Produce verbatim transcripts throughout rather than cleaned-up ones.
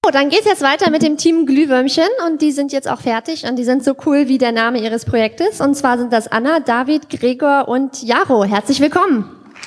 dann geht's jetzt weiter mit dem Team Glühwürmchen und die sind jetzt auch fertig und die sind so cool wie der Name ihres Projektes. Und zwar sind das Anna, David, Gregor und Jaro. Herzlich willkommen.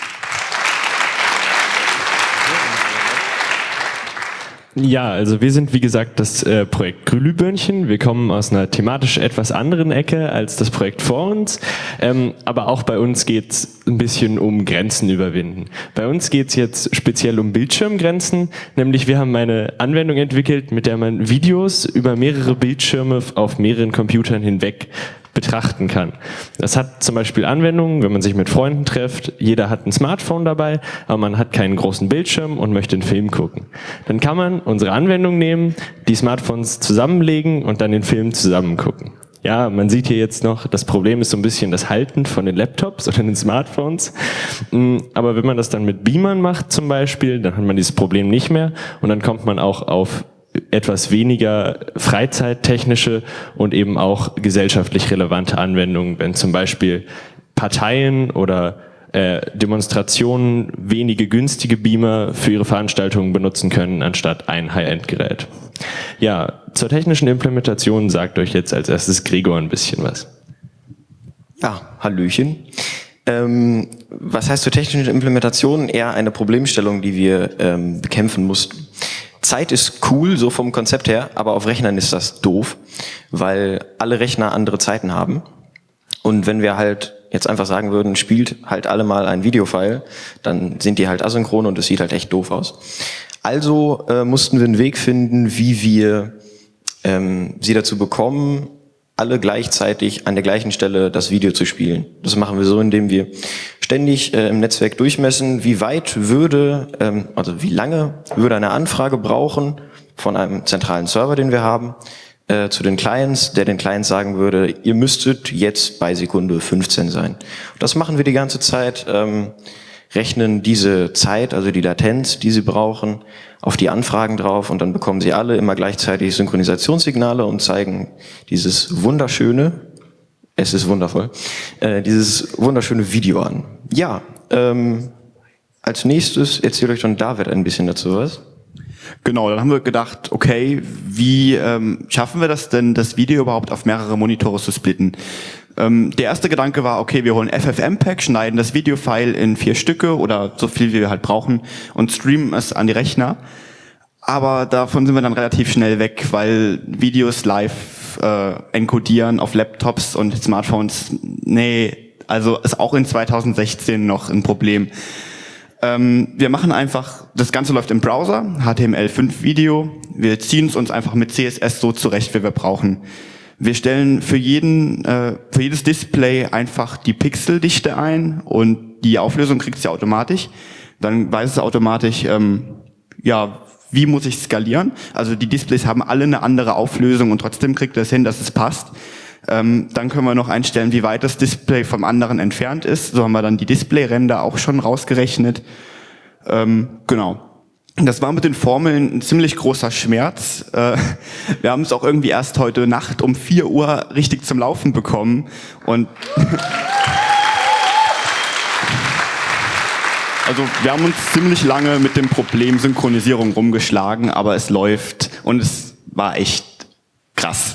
Ja, also wir sind wie gesagt das äh, Projekt Glühbirnchen. Wir kommen aus einer thematisch etwas anderen Ecke als das Projekt vor uns. Ähm, aber auch bei uns geht's ein bisschen um Grenzen überwinden. Bei uns geht's jetzt speziell um Bildschirmgrenzen. Nämlich wir haben eine Anwendung entwickelt, mit der man Videos über mehrere Bildschirme auf mehreren Computern hinweg betrachten kann. Das hat zum Beispiel Anwendungen, wenn man sich mit Freunden trifft, jeder hat ein Smartphone dabei, aber man hat keinen großen Bildschirm und möchte einen Film gucken. Dann kann man unsere Anwendung nehmen, die Smartphones zusammenlegen und dann den Film zusammen gucken. Ja, man sieht hier jetzt noch, das Problem ist so ein bisschen das Halten von den Laptops oder den Smartphones. Aber wenn man das dann mit Beamern macht zum Beispiel, dann hat man dieses Problem nicht mehr und dann kommt man auch auf etwas weniger freizeittechnische und eben auch gesellschaftlich relevante Anwendungen, wenn zum Beispiel Parteien oder äh, Demonstrationen wenige günstige Beamer für ihre Veranstaltungen benutzen können, anstatt ein High-End-Gerät. Ja, zur technischen Implementation sagt euch jetzt als erstes Gregor ein bisschen was. Ja, Hallöchen. Ähm, was heißt zur technischen Implementation? Eher eine Problemstellung, die wir ähm, bekämpfen mussten. Zeit ist cool, so vom Konzept her, aber auf Rechnern ist das doof, weil alle Rechner andere Zeiten haben. Und wenn wir halt jetzt einfach sagen würden, spielt halt alle mal ein Videofile, dann sind die halt asynchron und es sieht halt echt doof aus. Also äh, mussten wir einen Weg finden, wie wir ähm, sie dazu bekommen, alle gleichzeitig an der gleichen Stelle das Video zu spielen. Das machen wir so, indem wir ständig äh, im Netzwerk durchmessen, wie weit würde, ähm, also wie lange würde eine Anfrage brauchen von einem zentralen Server, den wir haben, äh, zu den Clients, der den Clients sagen würde, ihr müsstet jetzt bei Sekunde fünfzehn sein. Das machen wir die ganze Zeit, ähm, rechnen diese Zeit, also die Latenz, die sie brauchen, auf die Anfragen drauf und dann bekommen sie alle immer gleichzeitig Synchronisationssignale und zeigen dieses wunderschöne, es ist wundervoll, äh, dieses wunderschöne Video an. Ja, ähm, als nächstes erzählt euch dann David ein bisschen dazu was. Genau, dann haben wir gedacht, okay, wie ähm, schaffen wir das denn, das Video überhaupt auf mehrere Monitore zu splitten? Ähm, der erste Gedanke war, okay, wir holen F F M Pack, schneiden das Videofile in vier Stücke oder so viel, wie wir halt brauchen und streamen es an die Rechner. Aber davon sind wir dann relativ schnell weg, weil Videos live äh, encodieren auf Laptops und Smartphones, nee, also ist auch in zweitausendsechzehn noch ein Problem. Ähm, wir machen einfach, das Ganze läuft im Browser, H T M L fünf Video, wir ziehen es uns einfach mit C S S so zurecht, wie wir brauchen. Wir stellen für jeden, äh, für jedes Display einfach die Pixeldichte ein und die Auflösung kriegt sie automatisch. Dann weiß es automatisch, ähm, ja, wie muss ich skalieren? Also die Displays haben alle eine andere Auflösung und trotzdem kriegt es hin, dass es passt. Ähm, dann können wir noch einstellen, wie weit das Display vom anderen entfernt ist. So haben wir dann die Displayränder auch schon rausgerechnet. Ähm, genau. Das war mit den Formeln ein ziemlich großer Schmerz. Äh, wir haben es auch irgendwie erst heute Nacht um vier Uhr richtig zum Laufen bekommen. Und also wir haben uns ziemlich lange mit dem Problem Synchronisierung rumgeschlagen, aber es läuft und es war echt krass.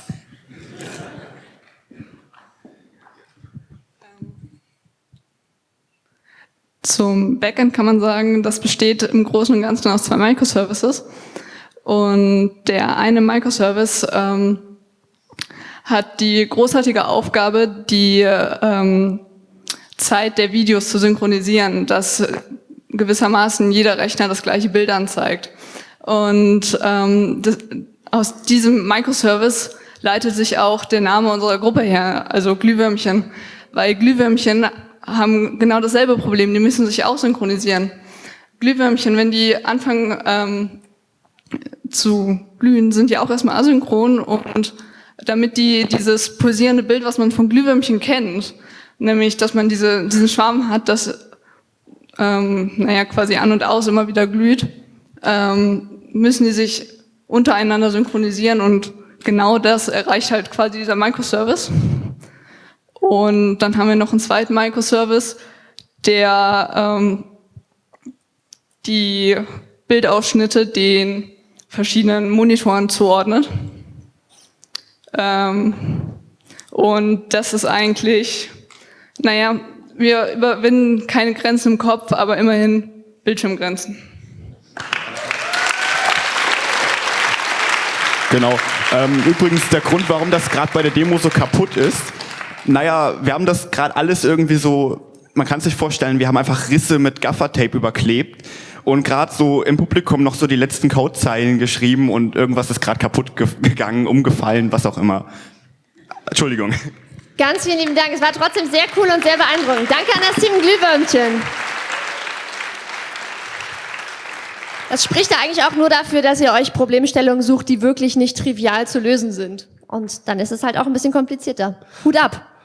Zum Backend kann man sagen, das besteht im Großen und Ganzen aus zwei Microservices. Und der eine Microservice ähm, hat die großartige Aufgabe, die ähm, Zeit der Videos zu synchronisieren, dass gewissermaßen jeder Rechner das gleiche Bild anzeigt. Und ähm, das, aus diesem Microservice leitet sich auch der Name unserer Gruppe her, also Glühwürmchen, weil Glühwürmchen haben genau dasselbe Problem, die müssen sich auch synchronisieren. Glühwürmchen, wenn die anfangen ähm, zu glühen, sind die auch erstmal asynchron und damit die dieses pulsierende Bild, was man von Glühwürmchen kennt, nämlich dass man diese, diesen Schwarm hat, das ähm, naja, quasi an und aus immer wieder glüht, ähm, müssen die sich untereinander synchronisieren und genau das erreicht halt quasi dieser Microservice. Und dann haben wir noch einen zweiten Microservice, der ähm, die Bildausschnitte den verschiedenen Monitoren zuordnet. Ähm, und das ist eigentlich, naja, wir überwinden keine Grenzen im Kopf, aber immerhin Bildschirmgrenzen. Genau. Ähm, übrigens der Grund, warum das gerade bei der Demo so kaputt ist, naja, wir haben das gerade alles irgendwie so, man kann sich vorstellen, wir haben einfach Risse mit Gaffertape überklebt und gerade so im Publikum noch so die letzten Codezeilen geschrieben und irgendwas ist gerade kaputt ge- gegangen, umgefallen, was auch immer. Entschuldigung. Ganz vielen lieben Dank. Es war trotzdem sehr cool und sehr beeindruckend. Danke an das Team Glühwürmchen. Das spricht ja eigentlich auch nur dafür, dass ihr euch Problemstellungen sucht, die wirklich nicht trivial zu lösen sind. Und dann ist es halt auch ein bisschen komplizierter. Hut ab!